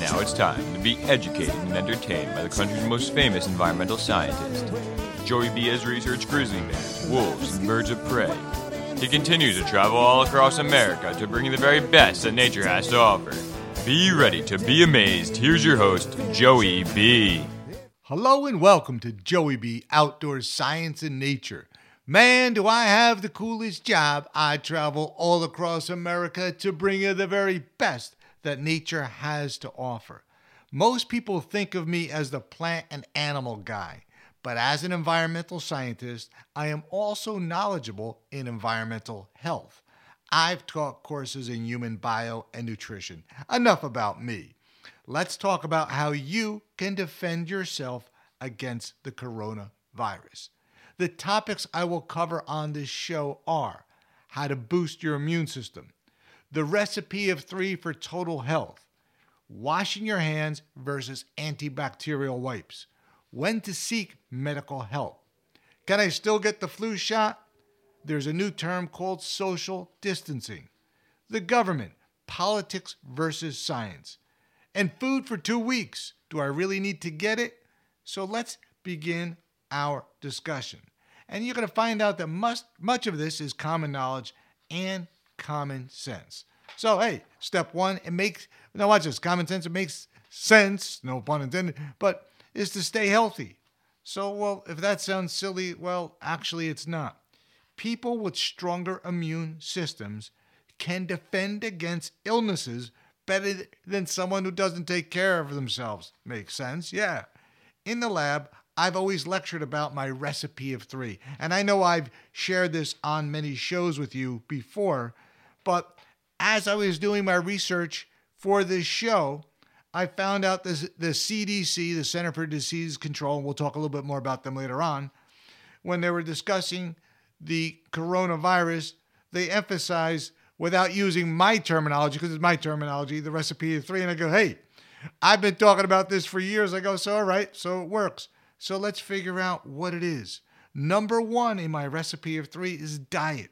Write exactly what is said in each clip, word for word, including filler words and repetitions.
Now it's time to be educated and entertained by the country's most famous environmental scientist. Joey B has researched grizzly bears, wolves, and birds of prey. He continues to travel all across America to bring you the very best that nature has to offer. Be ready to be amazed. Here's your host, Joey B. Hello and welcome to Joey B. Outdoor Science and Nature. Man, do I have the coolest job. I travel all across America to bring you the very best that nature has to offer. Most people think of me as the plant and animal guy, but as an environmental scientist, I am also knowledgeable in environmental health. I've taught courses in human bio and nutrition. Enough about me. Let's talk about how you can defend yourself against the coronavirus. The topics I will cover on this show are how to boost your immune system, the recipe of three for total health, washing your hands versus antibacterial wipes, when to seek medical help. Can I still get the flu shot? There's a new term called social distancing. The government, politics versus science. And food for two weeks. Do I really need to get it? So let's begin our discussion. And you're going to find out that much, much of this is common knowledge and common sense. So, hey, step one, it makes, now watch this, common sense, it makes sense, no pun intended, but is to stay healthy. So, well, if that sounds silly, well, actually it's not. People with stronger immune systems can defend against illnesses better than someone who doesn't take care of themselves. Makes sense? Yeah. In the lab, I've always lectured about my recipe of three. And I know I've shared this on many shows with you before, but as I was doing my research for this show, I found out this, the C D C, the Center for Disease Control, and we'll talk a little bit more about them later on, when they were discussing the coronavirus, they emphasized, without using my terminology, because it's my terminology, the recipe of three, and I go, hey, I've been talking about this for years. I go, so all right, so it works. So let's figure out what it is. Number one in my recipe of three is diet.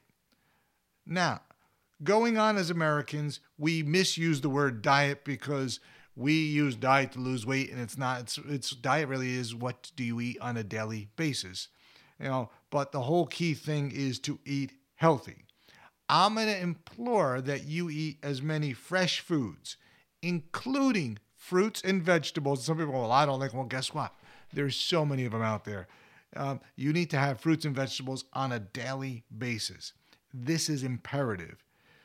Now, going on as Americans, we misuse the word diet because we use diet to lose weight, and it's not. It's, it's diet really is what do you eat on a daily basis, you know. But the whole key thing is to eat healthy. I'm going to implore that you eat as many fresh foods, including fruits and vegetables. Some people, well, I don't like. Well, guess what? There's so many of them out there. Um, you need to have fruits and vegetables on a daily basis. This is imperative.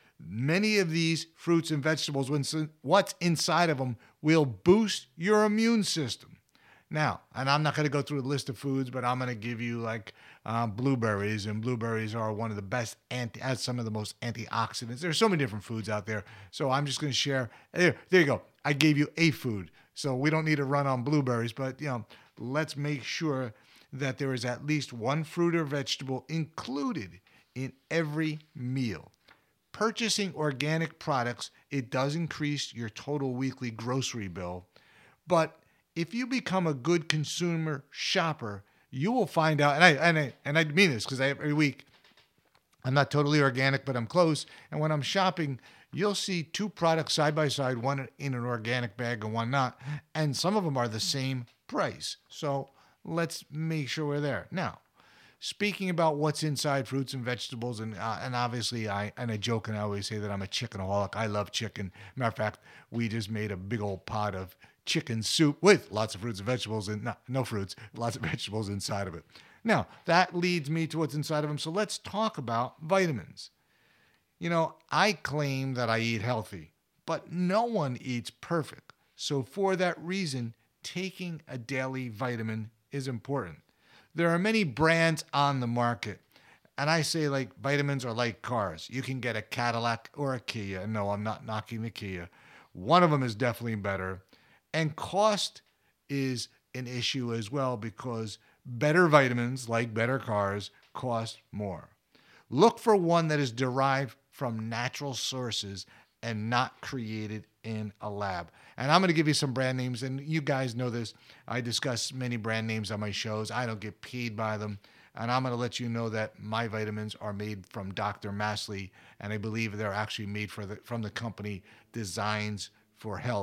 Many of these fruits and vegetables, when what's inside of them, will boost your immune system. Now, and I'm not going to go through the list of foods, but I'm going to give you like uh, blueberries, and blueberries are one of the best, anti, has some of the most antioxidants. There's so many different foods out there, so I'm just going to share. There, there you go. I gave you a food, so we don't need to run on blueberries, but you know, let's make sure that there is at least one fruit or vegetable included in every meal. Purchasing organic products, it does increase your total weekly grocery bill. But if you become a good consumer shopper, you will find out, and I and I, and I mean this because every week, I'm not totally organic, but I'm close. And when I'm shopping, you'll see two products side by side, one in an organic bag and one not. And some of them are the same price. So let's make sure we're there. Now, speaking about what's inside fruits and vegetables, and uh, and obviously I and I joke and I always say that I'm a chickenaholic. I love chicken. Matter of fact, we just made a big old pot of chicken soup with lots of fruits and vegetables and no, no fruits, lots of vegetables inside of it. Now, that leads me to what's inside of them. So let's talk about vitamins. You know, I claim that I eat healthy, but no one eats perfect. So for that reason, taking a daily vitamin is important. There are many brands on the market, and I say like vitamins are like cars. You can get a Cadillac or a Kia. No, I'm not knocking the Kia. One of them is definitely better. And cost is an issue as well because better vitamins, like better cars, cost more. Look for one that is derived from natural sources and not created in a lab. And I'm going to give you some brand names, and you guys know this. I discuss many brand names on my shows. I don't get paid by them. And I'm going to let you know that my vitamins are made from Doctor Masley, and I believe they're actually made for the, from the company Designs for Health.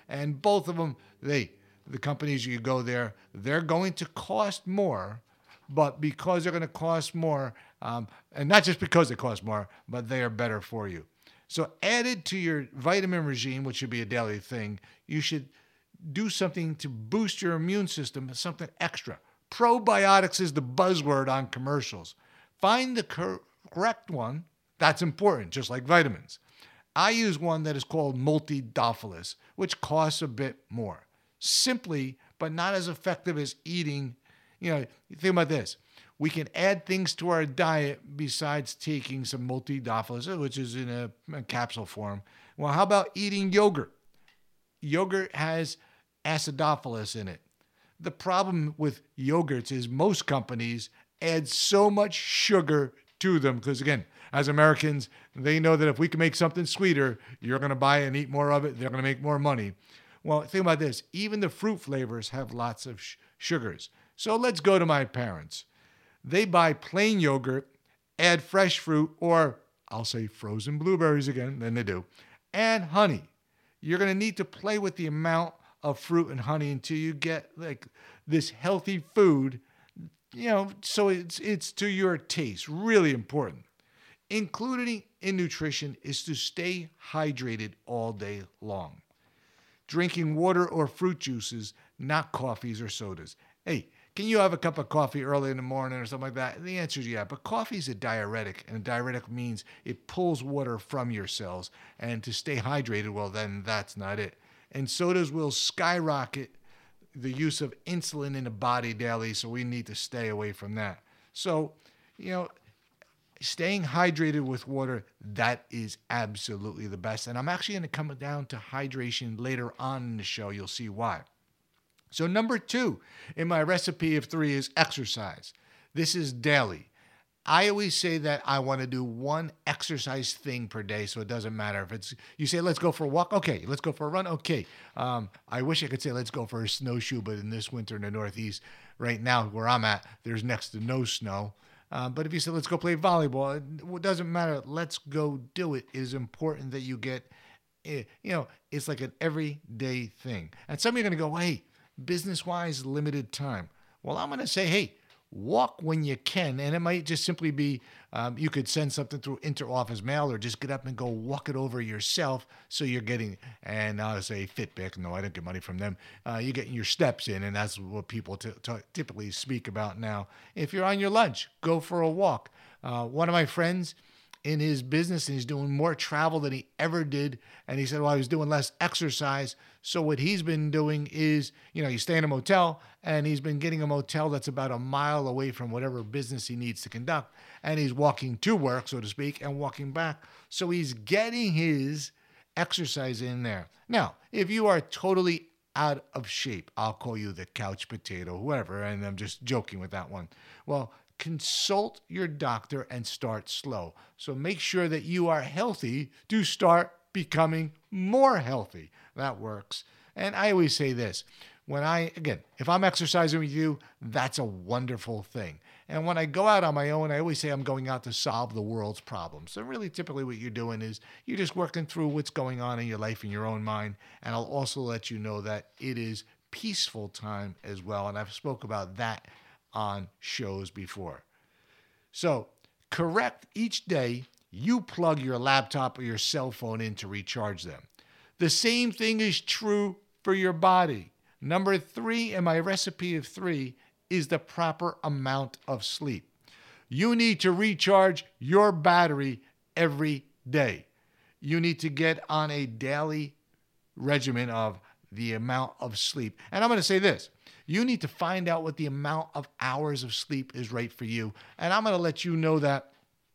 And both of them, they, the companies you go there, they're going to cost more, but because they're going to cost more, um, and not just because they cost more, but they are better for you. So added to your vitamin regime, which should be a daily thing, you should do something to boost your immune system, something extra. Probiotics is the buzzword on commercials. Find the cor- correct one. That's important, just like vitamins. I use one that is called Multidofilus, which costs a bit more. Simply, but not as effective as eating. You know, think about this. We can add things to our diet besides taking some Multidofilus, which is in a, a capsule form. Well, how about eating yogurt? Yogurt has acidophilus in it. The problem with yogurts is most companies add so much sugar to them because, again, as Americans, they know that if we can make something sweeter, you're going to buy and eat more of it. They're going to make more money. Well, think about this. Even the fruit flavors have lots of sh- sugars. So let's go to my parents. They buy plain yogurt, add fresh fruit, or I'll say frozen blueberries again, then they do, and honey. You're going to need to play with the amount of fruit and honey until you get like this healthy food, you know, so it's it's to your taste. Really important. Including in nutrition is to stay hydrated all day long. Drinking water or fruit juices, not coffees or sodas. Hey, can you have a cup of coffee early in the morning or something like that? The answer is yeah, but coffee is a diuretic, and a diuretic means it pulls water from your cells. And to stay hydrated, well, then that's not it. And sodas will skyrocket the use of insulin in the body daily, so we need to stay away from that. So, you know, staying hydrated with water, that is absolutely the best. And I'm actually going to come down to hydration later on in the show. You'll see why. So number two in my recipe of three is exercise. This is daily. I always say that I want to do one exercise thing per day, so it doesn't matter if it's, you say, let's go for a walk. Okay. Let's go for a run. Okay. Um, I wish I could say, let's go for a snowshoe, but in this winter in the Northeast right now where I'm at, there's next to no snow. Um, but if you say, let's go play volleyball, it doesn't matter. Let's go do it. It is important that you get, you know, it's like an everyday thing. And some of you are going to go, hey, business-wise, limited time. Well, I'm going to say, hey, walk when you can. And it might just simply be, um, you could send something through inter-office mail or just get up and go walk it over yourself. So you're getting, and I'll say Fitbit, no, I don't get money from them. Uh, you're getting your steps in, and that's what people t- t- typically speak about now. If you're on your lunch, go for a walk. Uh, one of my friends in his business, and he's doing more travel than he ever did. And he said, well, I was doing less exercise. So what he's been doing is, you know, you stay in a motel, and he's been getting a motel that's about a mile away from whatever business he needs to conduct. And he's walking to work, so to speak, and walking back. So he's getting his exercise in there. Now, if you are totally out of shape, I'll call you the couch potato, whoever, and I'm just joking with that one. Well, consult your doctor and start slow. So make sure that you are healthy to start becoming more healthy. That works. And I always say this, when I, again, if I'm exercising with you, that's a wonderful thing. And when I go out on my own, I always say I'm going out to solve the world's problems. So really, typically what you're doing is you're just working through what's going on in your life, in your own mind. And I'll also let you know that it is peaceful time as well. And I've spoke about that on shows before. So correct each day, you plug your laptop or your cell phone in to recharge them. The same thing is true for your body. Number three in my recipe of three is the proper amount of sleep. You need to recharge your battery every day. You need to get on a daily regimen of the amount of sleep. And I'm going to say this. You need to find out what the amount of hours of sleep is right for you. And I'm going to let you know that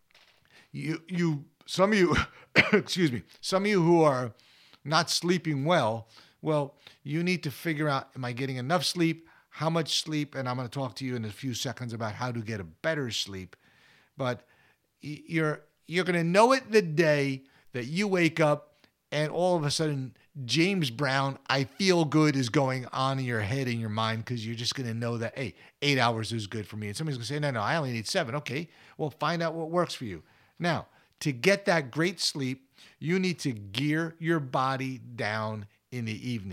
you, you, some of you, excuse me, some of you who are not sleeping well, well, you need to figure out, am I getting enough sleep? How much sleep? And I'm going to talk to you in a few seconds about how to get a better sleep. But you're, you're going to know it the day that you wake up and all of a sudden, James Brown, I feel good is going on in your head and your mind because you're just going to know that, hey, eight hours is good for me. And somebody's going to say, no, no, I only need seven. Okay, well, find out what works for you. Now, to get that great sleep, you need to gear your body down in the evening.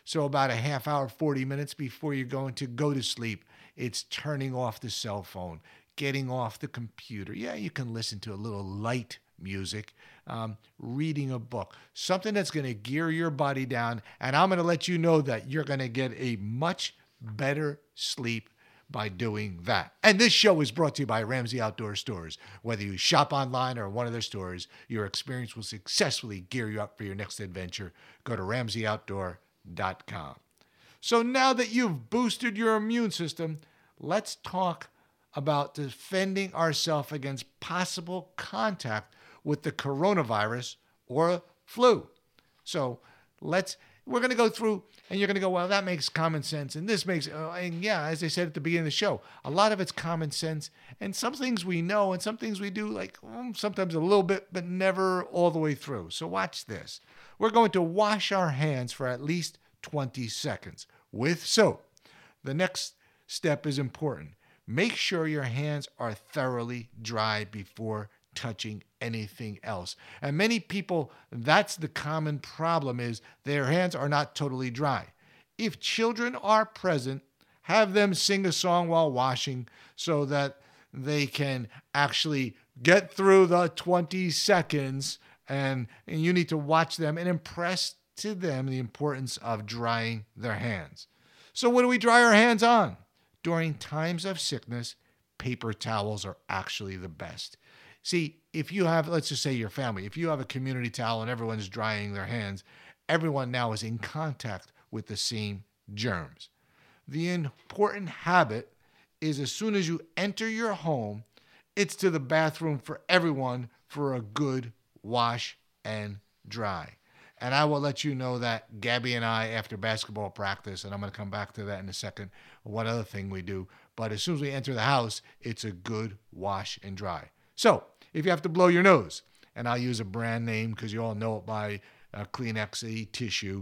So about a half hour, forty minutes before you're going to go to sleep, it's turning off the cell phone, getting off the computer. Yeah, you can listen to a little light music, um, reading a book, something that's going to gear your body down. And I'm going to let you know that you're going to get a much better sleep by doing that. And this show is brought to you by Ramsey Outdoor Stores. Whether you shop online or one of their stores, your experience will successfully gear you up for your next adventure. Go to ramsey outdoor dot com. So now that you've boosted your immune system, let's talk about defending ourselves against possible contact with the coronavirus or flu. So let's, we're going to go through, and you're going to go, well, that makes common sense. And this makes, uh, and yeah, as I said at the beginning of the show, a lot of it's common sense. And some things we know and some things we do, like um, sometimes a little bit, but never all the way through. So watch this. We're going to wash our hands for at least twenty seconds with soap. The next step is important. Make sure your hands are thoroughly dry before touching anything else. And many people, that's the common problem, is their hands are not totally dry. If children are present, have them sing a song while washing so that they can actually get through the twenty seconds, and, and you need to watch them and impress to them the importance of drying their hands. So what do we dry our hands on? During times of sickness, paper towels are actually the best. See, if you have, let's just say your family, if you have a community towel and everyone's drying their hands, everyone now is in contact with the same germs. The important habit is as soon as you enter your home, it's to the bathroom for everyone for a good wash and dry. And I will let you know that Gabby and I, after basketball practice, and I'm going to come back to that in a second, what other thing we do. But as soon as we enter the house, it's a good wash and dry. So if you have to blow your nose, and I'll use a brand name because you all know it by uh, Kleenex tissue,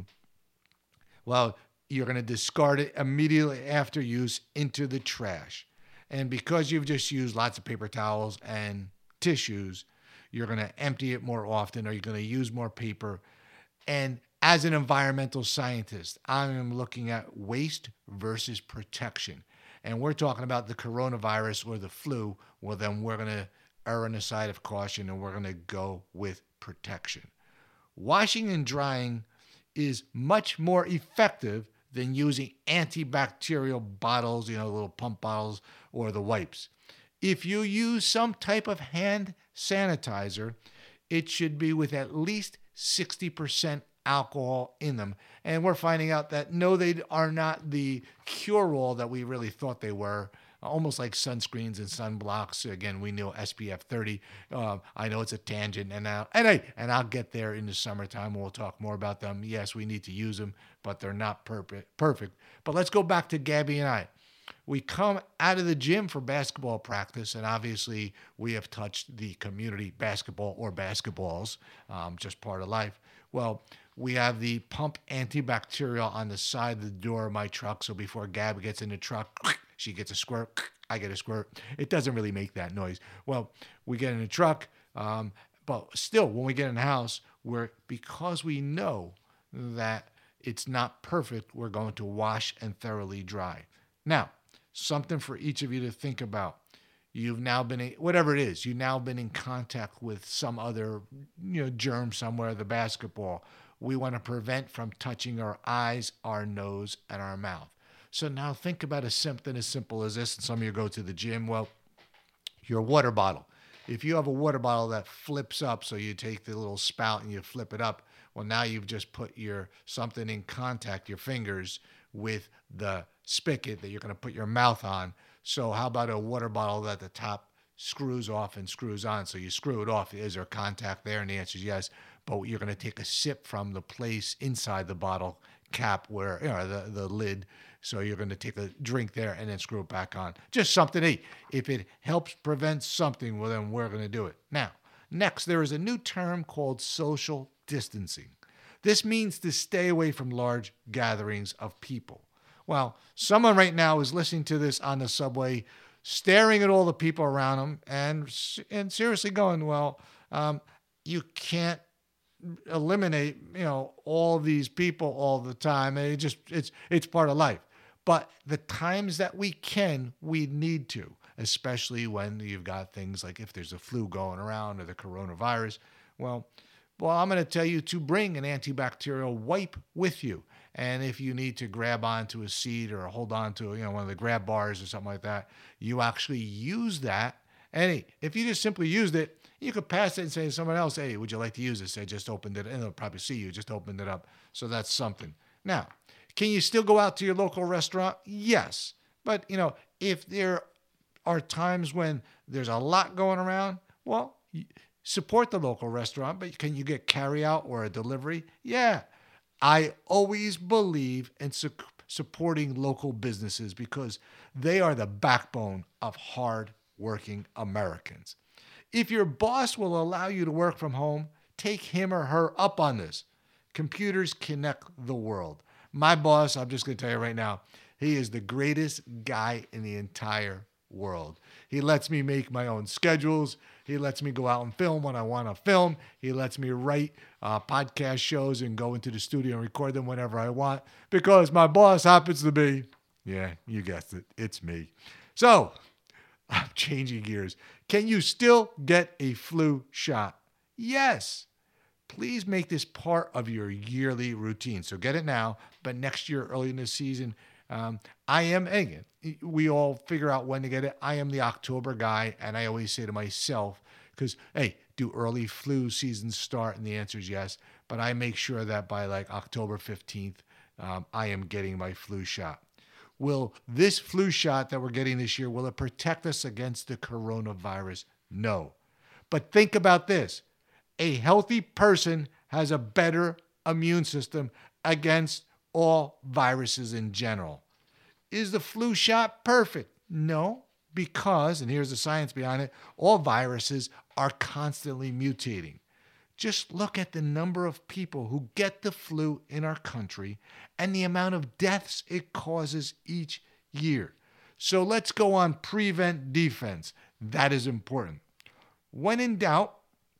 well, you're going to discard it immediately after use into the trash. And because you've just used lots of paper towels and tissues, you're going to empty it more often, or you're going to use more paper. And as an environmental scientist, I am looking at waste versus protection. And we're talking about the coronavirus or the flu. Well, then we're going to err on the side of caution, and we're going to go with protection. Washing and drying is much more effective than using antibacterial bottles, you know, little pump bottles, or the wipes. If you use some type of hand sanitizer, it should be with at least sixty percent alcohol in them. And we're finding out that no, they are not the cure-all that we really thought they were. Almost like sunscreens and sunblocks. Again, we know S P F thirty. Uh, I know it's a tangent, and I'll, and, I, and I'll get there in the summertime. We'll talk more about them. Yes, we need to use them, but they're not perfect. Perfect. But let's go back to Gabby and I. We come out of the gym for basketball practice, and obviously we have touched the community basketball or basketballs, um, just part of life. Well, we have the pump antibacterial on the side of the door of my truck, so before Gabby gets in the truck, she gets a squirt, I get a squirt. It doesn't really make that noise. Well, we get in the truck, um, but still, when we get in the house, we're, because we know that it's not perfect, we're going to wash and thoroughly dry. Now, something for each of you to think about. You've now been, in, whatever it is, you've now been in contact with some other, you know, germ somewhere, the basketball. We want to prevent from touching our eyes, our nose, and our mouth. So now think about a something as simple as this. And some of you go to the gym. Well, your water bottle. If you have a water bottle that flips up, so you take the little spout and you flip it up, well, now you've just put your something in contact, your fingers, with the spigot that you're going to put your mouth on. So how about a water bottle that the top screws off and screws on? So you screw it off. Is there contact there? And the answer is yes. But you're going to take a sip from the place inside the bottle cap where, you know, the, the lid. So you're going to take a drink there and then screw it back on. Just something to eat. If it helps prevent something, well, then we're going to do it. Now, next, there is a new term called social distancing. This means to stay away from large gatherings of people. Well, someone right now is listening to this on the subway, staring at all the people around them and, and seriously going, well, um, you can't eliminate, you know, all these people all the time. And it just, it's, it's part of life. But the times that we can, we need to, especially when you've got things like if there's a flu going around or the coronavirus. Well, well, I'm going to tell you to bring an antibacterial wipe with you. And if you need to grab onto a seat or hold on to, you know, one of the grab bars or something like that, you actually use that. And hey, if you just simply used it, you could pass it and say to someone else, hey, would you like to use this? They just opened it, and they'll probably see you just opened it up. So that's something. Now, can you still go out to your local restaurant? Yes. But, you know, if there are times when there's a lot going around, well, support the local restaurant, but can you get carry out or a delivery? Yeah. I always believe in su- supporting local businesses because they are the backbone of hard-working Americans. If your boss will allow you to work from home, take him or her up on this. Computers connect the world. My boss, I'm just going to tell you right now, he is the greatest guy in the entire world. He lets me make my own schedules. He lets me go out and film when I want to film. He lets me write uh, podcast shows and go into the studio and record them whenever I want because my boss happens to be, yeah, you guessed it, it's me. So, I'm changing gears. Can you still get a flu shot? Yes. Please make this part of your yearly routine. So get it now, but next year, early in the season, um, I am, again, we all figure out when to get it. I am the October guy, and I always say to myself, because, hey, do early flu seasons start? And the answer is yes, but I make sure that by like October fifteenth, um, I am getting my flu shot. Will this flu shot that we're getting this year, will it protect us against the coronavirus? No. But think about this. A healthy person has a better immune system against all viruses in general. Is the flu shot perfect? No, because, and here's the science behind it, all viruses are constantly mutating. Just look at the number of people who get the flu in our country and the amount of deaths it causes each year. So let's go on prevent defense. That is important. When in doubt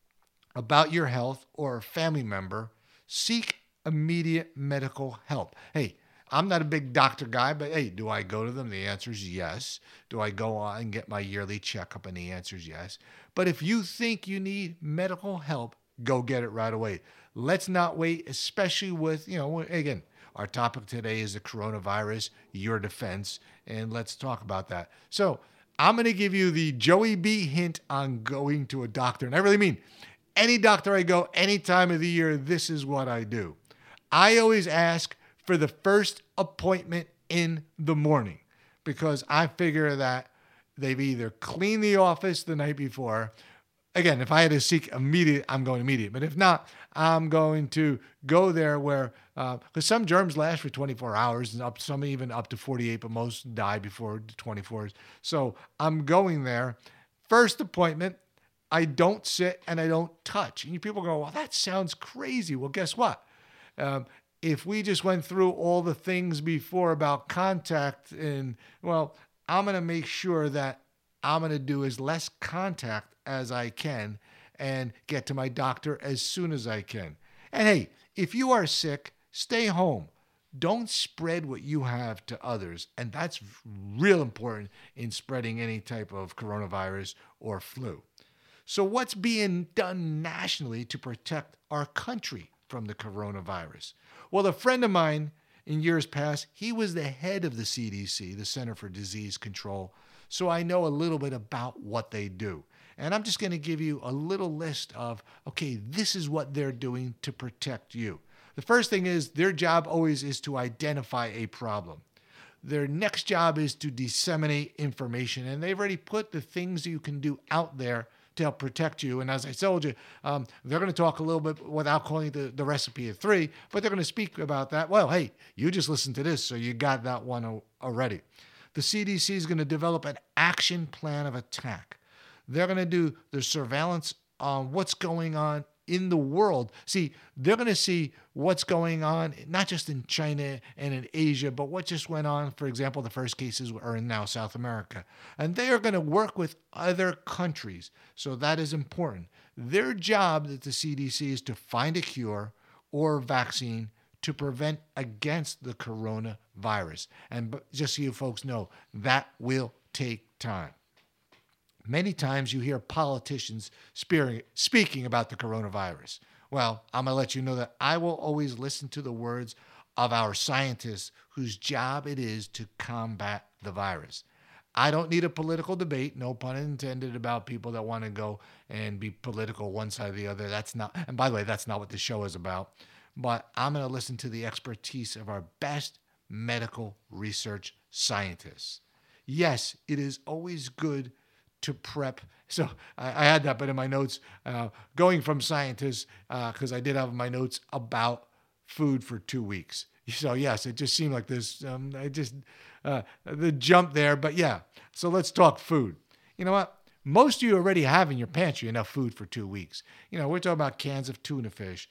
about your health or a family member, seek immediate medical help. Hey, I'm not a big doctor guy, but hey, do I go to them? The answer is yes. Do I go on and get my yearly checkup? And the answer is yes. But if you think you need medical help, go get it right away. Let's not wait, especially with, you know, again, our topic today is the coronavirus, your defense, and let's talk about that. So I'm going to give you the Joey B hint on going to a doctor. And I really mean any doctor I go, any time of the year, this is what I do. I always ask for the first appointment in the morning because I figure that they've either cleaned the office the night before. Again, if I had to seek immediate, I'm going immediate. But if not, I'm going to go there where, because uh, some germs last for twenty-four hours, and up, some even up to forty-eight, but most die before twenty-four hours. So I'm going there. First appointment, I don't sit and I don't touch. And you people go, well, that sounds crazy. Well, guess what? Um, if we just went through all the things before about contact, and well, I'm going to make sure that I'm going to do as less contact as I can and get to my doctor as soon as I can. And hey, if you are sick, stay home. Don't spread what you have to others. And that's real important in spreading any type of coronavirus or flu. So what's being done nationally to protect our country from the coronavirus? Well, a friend of mine in years past, he was the head of the C D C, the Center for Disease Control. So I know a little bit about what they do. And I'm just going to give you a little list of, okay, this is what they're doing to protect you. The first thing is their job always is to identify a problem. Their next job is to disseminate information. And they've already put the things you can do out there to help protect you. And as I told you, um, they're going to talk a little bit without calling the, the recipe of three, but they're going to speak about that. Well, hey, you just listened to this, so you got that one already. The C D C is going to develop an action plan of attack. They're going to do the surveillance on what's going on in the world. See, they're going to see what's going on, not just in China and in Asia, but what just went on. For example, the first cases are in now South America. And they are going to work with other countries. So that is important. Their job at the C D C is to find a cure or vaccine to prevent against the coronavirus. And just so you folks know, that will take time. Many times you hear politicians speaking about the coronavirus. Well, I'm going to let you know that I will always listen to the words of our scientists whose job it is to combat the virus. I don't need a political debate, no pun intended, about people that want to go and be political one side or the other. That's not, and by the way, that's not what the show is about. But I'm going to listen to the expertise of our best medical research scientists. Yes, it is always good to prep. So I, I had that, but in my notes, uh, going from scientists, because uh, I did have my notes about food for two weeks. So yes, it just seemed like this, um, I just, uh, the jump there, but yeah. So let's talk food. You know what? Most of you already have in your pantry enough food for two weeks. You know, we're talking about cans of tuna fish,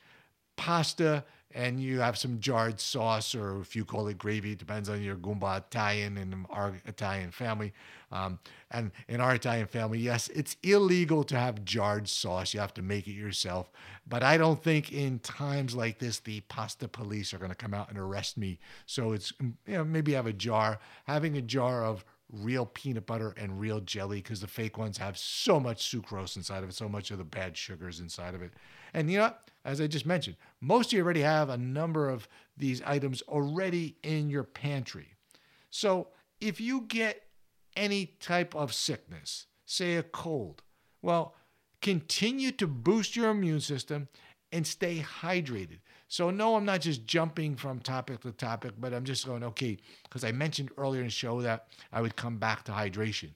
pasta, and you have some jarred sauce, or if you call it gravy, it depends on your Goomba Italian and our Italian family. Um, and in our Italian family, yes, it's illegal to have jarred sauce. You have to make it yourself. But I don't think in times like this, the pasta police are going to come out and arrest me. So it's, you know, maybe have a jar, having a jar of real peanut butter and real jelly, because the fake ones have so much sucrose inside of it, so much of the bad sugars inside of it. And you know what? As I just mentioned, most of you already have a number of these items already in your pantry. So if you get any type of sickness, say a cold, well, continue to boost your immune system and stay hydrated. So no, I'm not just jumping from topic to topic, but I'm just going, okay, because I mentioned earlier in the show that I would come back to hydration.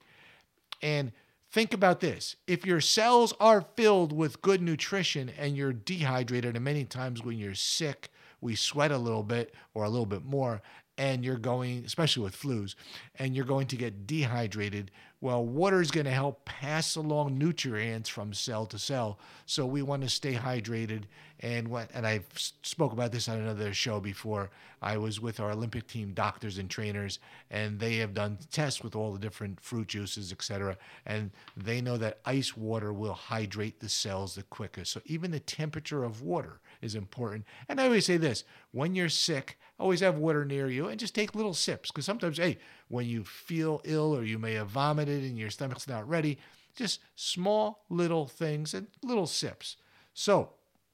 And think about this. If your cells are filled with good nutrition and you're dehydrated, and many times when you're sick, we sweat a little bit or a little bit more, and you're going, especially with flus, and you're going to get dehydrated, well, water is going to help pass along nutrients from cell to cell. So we want to stay hydrated. And what, and I've spoke about this on another show before. I was with our Olympic team doctors and trainers, and they have done tests with all the different fruit juices, et cetera. And they know that ice water will hydrate the cells the quickest. So even the temperature of water is important. And I always say this, when you're sick, always have water near you and just take little sips. Because sometimes, hey, when you feel ill or you may have vomited and your stomach's not ready, just small little things and little sips. So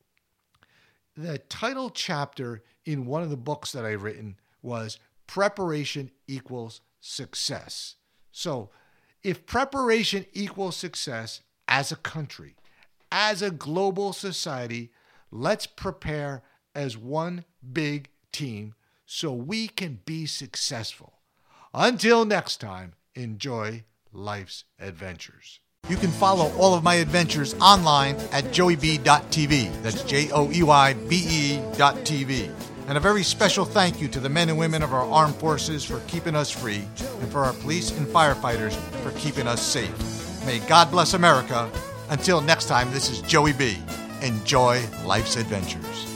the title chapter in one of the books that I've written was Preparation Equals Success. So if preparation equals success as a country, as a global society, let's prepare as one big team so we can be successful. Until next time, enjoy life's adventures. You can follow all of my adventures online at joey b dot t v. That's J O E Y B E dot T V. And a very special thank you to the men and women of our armed forces for keeping us free, and for our police and firefighters for keeping us safe. May God bless America. Until next time, this is Joey B. Enjoy life's adventures.